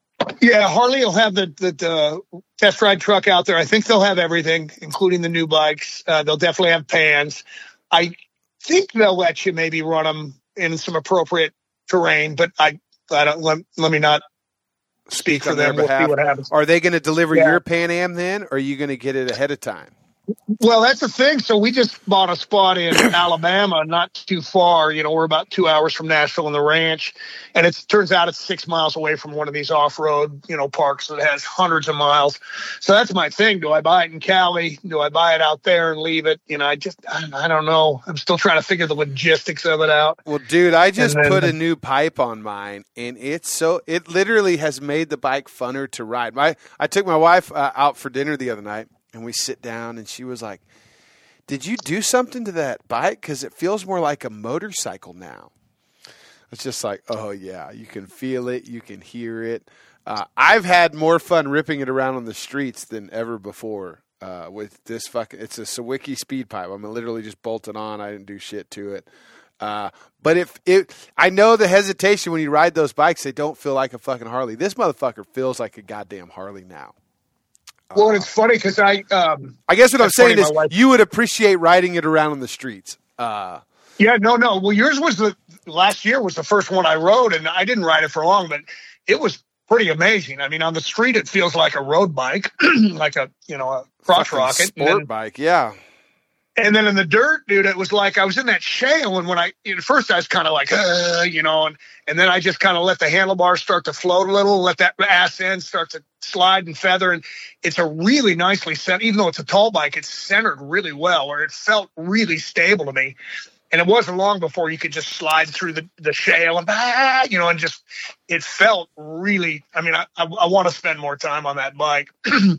Yeah, Harley will have the, the the test ride truck out there. I think they'll have everything, including the new bikes. Uh, they'll definitely have pans. I think they'll let you maybe run them in some appropriate terrain, but I, I don't let, let me not speak for on their them. We'll see behalf. what happens. Are they going to deliver Yeah. your Pan Am then, or are you going to get it ahead of time? Well, that's the thing. So we just bought a spot in Alabama, not too far. You know, we're about two hours from Nashville on the ranch, and it turns out it's six miles away from one of these off-road, you know, parks that has hundreds of miles. So that's my thing. Do I buy it in Cali? Do I buy it out there and leave it? You know, I just, I, I don't know. I'm still trying to figure the logistics of it out. Well, dude, I just And then- put a new pipe on mine, and it's so it literally has made the bike funner to ride. My I took my wife uh, out for dinner the other night, and we sit down, and she was like, "Did you do something to that bike? Because it feels more like a motorcycle now." It's just like, oh yeah, you can feel it, you can hear it. Uh, I've had more fun ripping it around on the streets than ever before uh, with this fucking. It's a Sawicki speed pipe. I'm literally just bolted on. I didn't do shit to it. Uh, but if it, I know the hesitation when you ride those bikes, they don't feel like a fucking Harley. This motherfucker feels like a goddamn Harley now. Well, and it's funny because I, um, I guess what I'm That's funny, saying is my wife- you would appreciate riding it around on the streets. Uh, yeah, no, no. Well, yours was the last year was the first one I rode, and I didn't ride it for long, but it was pretty amazing. I mean, on the street, it feels like a road bike, like a, you know, a cross fucking rocket. sport And then, bike, yeah. and then in the dirt, dude, it was like I was in that shale, and when I, at first I was kind of like, uh, you know, and, and then I just kind of let the handlebars start to float a little, let that ass end start to slide and feather, and it's a really nicely set, even though it's a tall bike, it's centered really well, or it felt really stable to me. And it wasn't long before you could just slide through the, the shale and, ah, you know, and just, it felt really, I mean, I, I, I want to spend more time on that bike,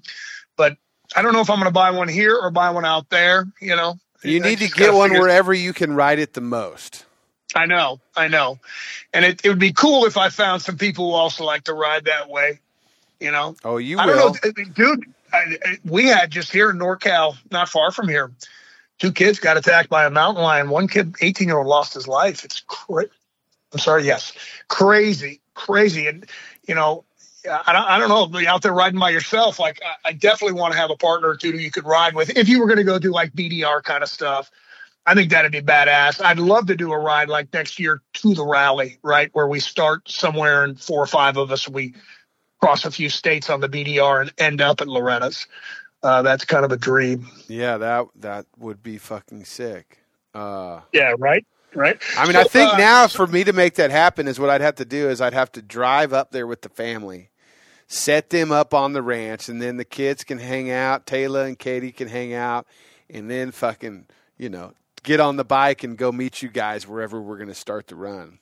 but I don't know if I'm going to buy one here or buy one out there, you know. You I need to just get gotta one figure- wherever you can ride it the most. I know, I know. And it, it would be cool if I found some people who also like to ride that way, you know. Oh, you I will. don't know, dude, I, I, we had just here in NorCal, not far from here, two kids got attacked by a mountain lion. One kid, eighteen-year-old, lost his life. It's crazy. I'm sorry, yes. Crazy, crazy. And, you know, I don't, I don't know, be out there riding by yourself. Like, I, I definitely want to have a partner or two who you could ride with. If you were going to go do, like, B D R kind of stuff, I think that'd be badass. I'd love to do a ride like next year to the rally, right, where we start somewhere and four or five of us, we cross a few states on the B D R and end up at Loretta's. uh, that's kind of a dream. Yeah, that that would be fucking sick. Uh, yeah, right, right. I mean, so, I think uh, now for me to make that happen is what I'd have to do is I'd have to drive up there with the family, set them up on the ranch, and then the kids can hang out. Taylor and Katie can hang out, and then fucking, you know, get on the bike and go meet you guys wherever we're going to start the run.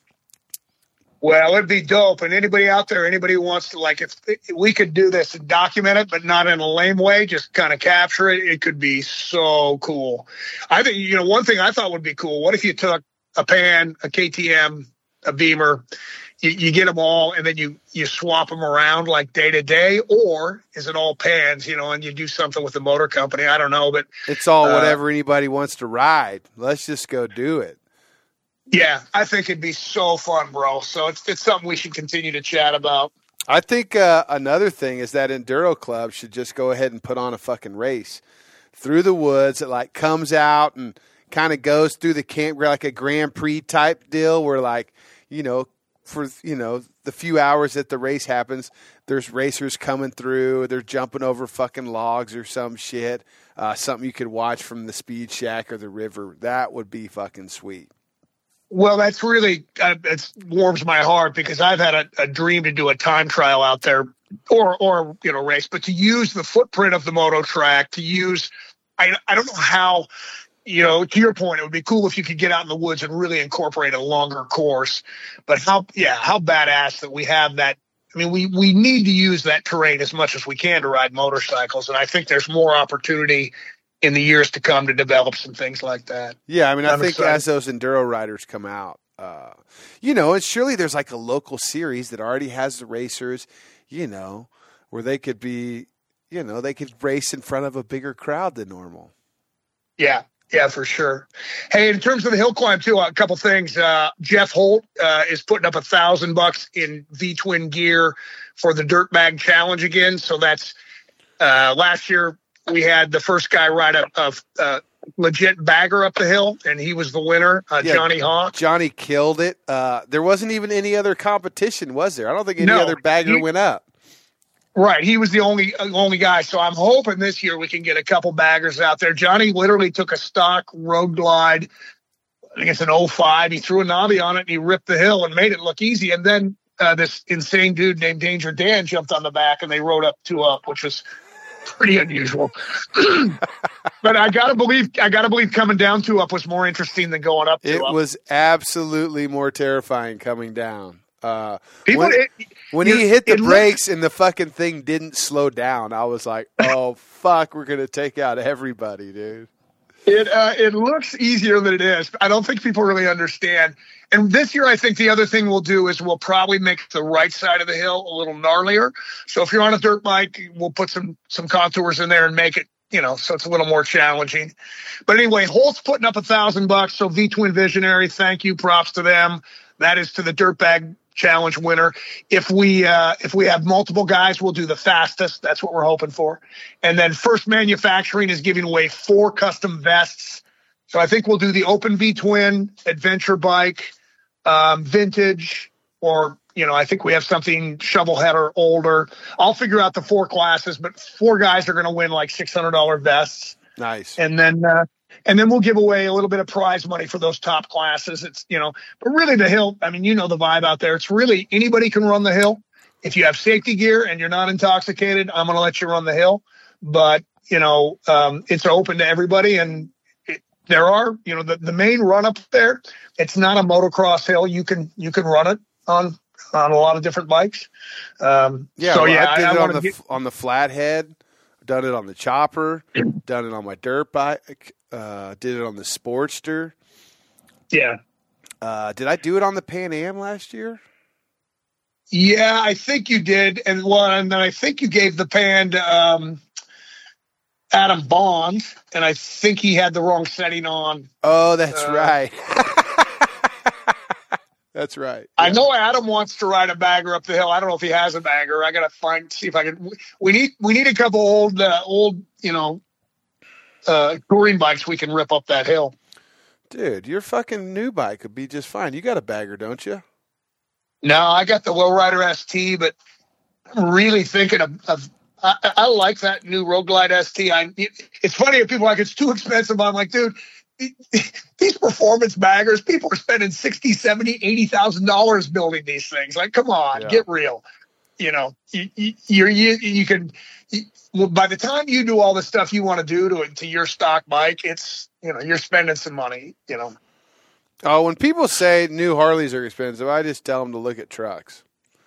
Well, it'd be dope. And anybody out there, anybody who wants to, like, if, if we could do this and document it, but not in a lame way, just kind of capture it, it could be so cool. I think, you know, one thing I thought would be cool, what if you took a Pan, a K T M, a Beamer, you, you get them all, and then you, you swap them around like day to day, or is it all Pans, you know, and you do something with the motor company? I don't know, but it's all uh, whatever anybody wants to ride. Let's just go do it. Yeah, I think it'd be so fun, bro. So it's it's something we should continue to chat about. I think uh, another thing is that Enduro Club should just go ahead and put on a fucking race through the woods that like comes out and kind of goes through the camp, like a Grand Prix type deal where like, you know, for, you know, the few hours that the race happens, there's racers coming through, they're jumping over fucking logs or some shit, uh, something you could watch from the Speed Shack or the river. That would be fucking sweet. Well, that's really uh, it warms my heart because I've had a, a dream to do a time trial out there, or or you know race, but to use the footprint of the moto track, to use I I don't know how, you know, to your point, it would be cool if you could get out in the woods and really incorporate a longer course. But how yeah how badass that we have that. I mean, we we need to use that terrain as much as we can to ride motorcycles, and I think there's more opportunity in the years to come to develop some things like that. Yeah, I mean, I I'm think excited. as those enduro riders come out, uh, you know, and surely there's like a local series that already has the racers, you know, where they could be, you know, they could race in front of a bigger crowd than normal. Yeah, yeah, for sure. Hey, in terms of the hill climb too, a couple things. Uh, Jeff Holt uh, is putting up a thousand bucks in V-twin gear for the Dirt Bag Challenge again. So that's uh, last year. We had the first guy ride a, a, a legit bagger up the hill, and he was the winner, uh, Yeah, Johnny Hawk. Johnny killed it. Uh, there wasn't even any other competition, was there? I don't think any No, other bagger he- went up. Right, he was the only uh, only guy. So I'm hoping this year we can get a couple baggers out there. Johnny literally took a stock road glide, I think it's an oh five. He threw a knobby on it, and he ripped the hill and made it look easy. And then uh, this insane dude named Danger Dan jumped on the back, and they rode up two up, which was pretty unusual. But I gotta believe, I gotta believe coming down two up was more interesting than going up two It up. was absolutely more terrifying coming down. Uh, People, when it, when you- he hit the it looked- brakes and the fucking thing didn't slow down, I was like, oh, fuck, we're going to take out everybody, dude. It uh, it looks easier than it is. I don't think people really understand. And this year, I think the other thing we'll do is we'll probably make the right side of the hill a little gnarlier. So if you're on a dirt bike, we'll put some some contours in there and make it, you know, so it's a little more challenging. But anyway, Holt's putting up a thousand bucks. So V-Twin Visionary, thank you, props to them. That is to the Dirtbag Challenge winner. If we uh, if we have multiple guys, we'll do the fastest. That's what we're hoping for. And then First Manufacturing is giving away four custom vests. So I think we'll do the Open V-Twin, Adventure Bike, um, Vintage, or, you know, I think we have something Shovelhead or older. I'll figure out the four classes, but four guys are going to win like six hundred dollars vests. Nice. And then uh, and then we'll give away a little bit of prize money for those top classes. It's, you know, but really the hill, I mean, you know the vibe out there. It's really anybody can run the hill. If you have safety gear and you're not intoxicated, I'm going to let you run the hill. But, you know, um, it's open to everybody. And it, there are, you know, the, the main run up there, it's not a motocross hill. You can you can run it on on a lot of different bikes. Um, Yeah, so well, yeah, I did I, I it on want the to get. on the flathead, done it on the chopper, done it on my dirt bike, uh, did it on the Sportster. Yeah. Uh, did I do it on the Pan Am last year? Yeah, I think you did. And well, and then I think you gave the pan to um, Adam Bond, and I think he had the wrong setting on. Oh, that's Uh, right. That's right. I know Adam wants to ride a bagger up the hill. I don't know if he has a bagger. I gotta find see if I can. We need we need a couple old uh, old you know uh, touring bikes we can rip up that hill. Dude, your fucking new bike would be just fine. You got a bagger, don't you? No, I got the Lowrider S T, but I'm really thinking of, of I, I like that new Road Glide S T. I, it's funny if people are like, it's too expensive. I'm like, dude, these performance baggers, people are spending sixty, seventy, eighty thousand dollars building these things. Like, come on, yeah. Get real. You know, you, you, you're, you, you can, you, well, by the time you do all the stuff you want to do to to your stock bike, it's, you know, you're spending some money, you know. Oh, when people say new Harleys are expensive, I just tell them to look at trucks.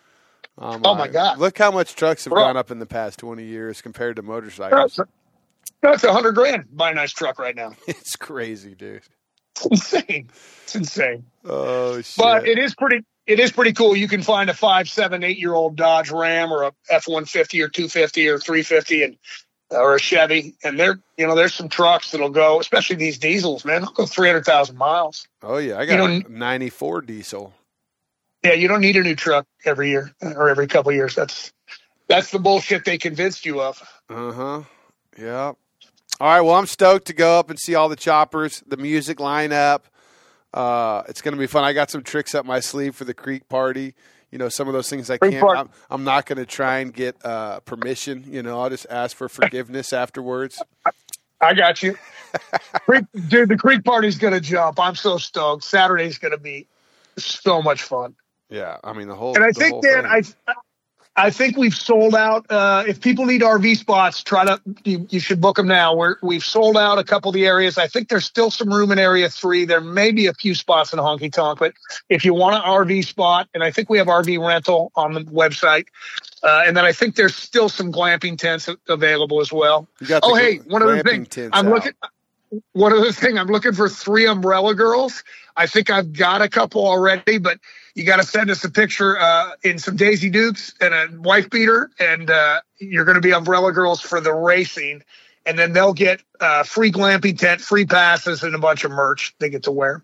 Um, oh, my God. Look how much trucks have Bro. gone up in the past twenty years compared to motorcycles. That's a hundred grand to buy a nice truck right now. It's crazy, dude. It's insane. It's insane. Oh, shit. But it is pretty it is pretty cool. You can find a five, seven, eight-year-old Dodge Ram or a F one fifty or two fifty or three fifty and or a Chevy. And there, you know, there's some trucks that'll go, especially these diesels, man. They'll go three hundred thousand miles. Oh, yeah. I got a ninety-four diesel. Yeah, you don't need a new truck every year or every couple of years. That's that's the bullshit they convinced you of. Uh-huh. Yeah. All right, well, I'm stoked to go up and see all the choppers, the music lineup. Uh, it's going to be fun. I got some tricks up my sleeve for the Creek Party. You know, some of those things I Creek can't. Party. I'm, I'm not going to try and get uh, permission. You know, I'll just ask for forgiveness afterwards. I got you. Creek, dude, the Creek Party's going to jump. I'm so stoked. Saturday's going to be so much fun. Yeah, I mean, the whole And I the think, whole Dan, thing. I I think we've sold out. Uh, if people need R V spots, try to you, you should book them now. We're, we've sold out a couple of the areas. I think there's still some room in Area three. There may be a few spots in Honky Tonk, but if you want an R V spot, and I think we have R V rental on the website, uh, and then I think there's still some glamping tents available as well. You got Oh, the hey, one other glamping thing. tents I'm out. looking. One other thing. I'm looking for three umbrella girls. I think I've got a couple already, but you got to send us a picture uh, in some Daisy Dukes and a wife beater, and uh, you're going to be umbrella girls for the racing. And then they'll get uh, free glamping tent, free passes, and a bunch of merch they get to wear.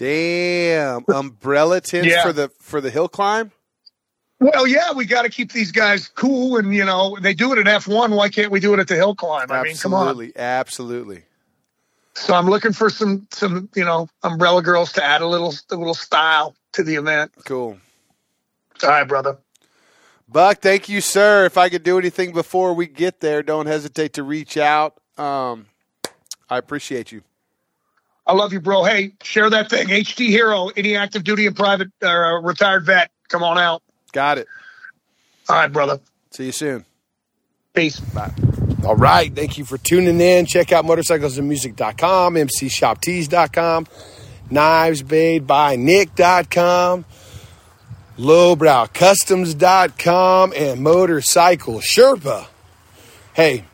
Damn, umbrella tents Yeah. for the for the hill climb. Well, yeah, we got to keep these guys cool, and you know they do it at F one. Why can't we do it at the hill climb? I mean, come on. Absolutely, absolutely. So I'm looking for some some you know umbrella girls to add a little a little style to the event. Cool. All right, brother. Buck, thank you, sir. If I could do anything before we get there, don't hesitate to reach out. Um, I appreciate you. I love you, bro. Hey, share that thing. H D Hero, any active duty and private uh, retired vet, come on out. Got it. All right, brother. See you soon. Peace. Bye. All right. Thank you for tuning in. Check out motorcycles and music dot com, M C shop tees dot com, knives made by nick dot com, lowbrow customs dot com, and Motorcycle Sherpa. Hey.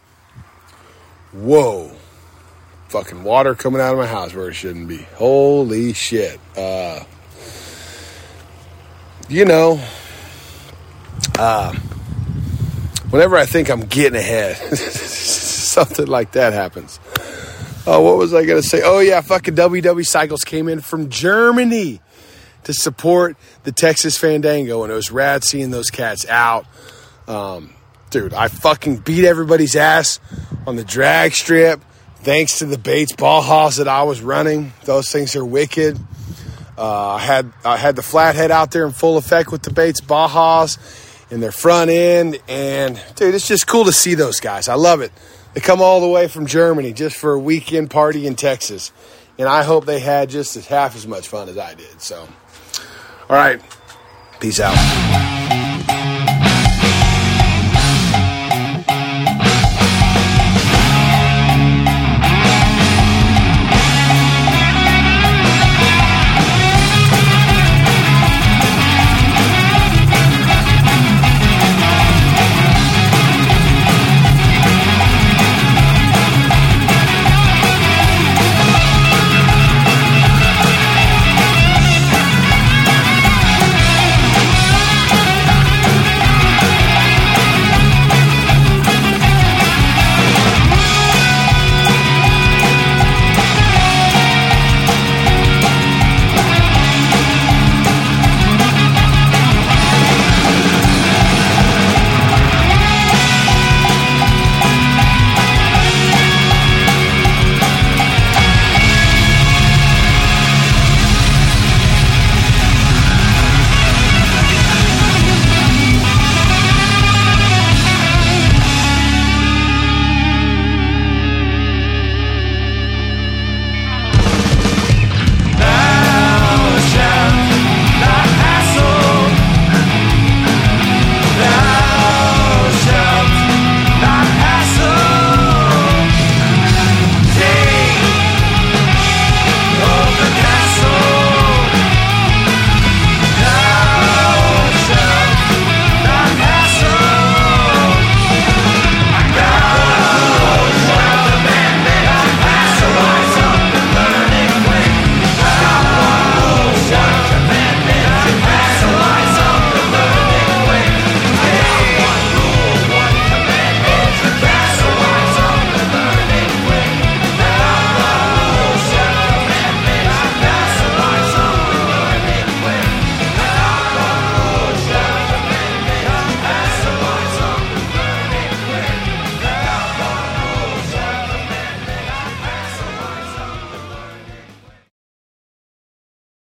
Whoa. Fucking water coming out of my house where it shouldn't be. Holy shit. Uh, you know, uh, whenever I think I'm getting ahead, something like that happens. Oh, what was I going to say? Oh, yeah, fucking W W Cycles came in from Germany to support the Texas Fandango, and it was rad seeing those cats out. Um, dude, I fucking beat everybody's ass on the drag strip thanks to the Bates Bauhaus that I was running. Those things are wicked. Uh, I had I had the flathead out there in full effect with the Bates Bauhaus in their front end, and dude, it's just cool to see those guys. I love it. They come all the way from Germany just for a weekend party in Texas, and I hope they had just as half as much fun as I did. So, all right, peace out.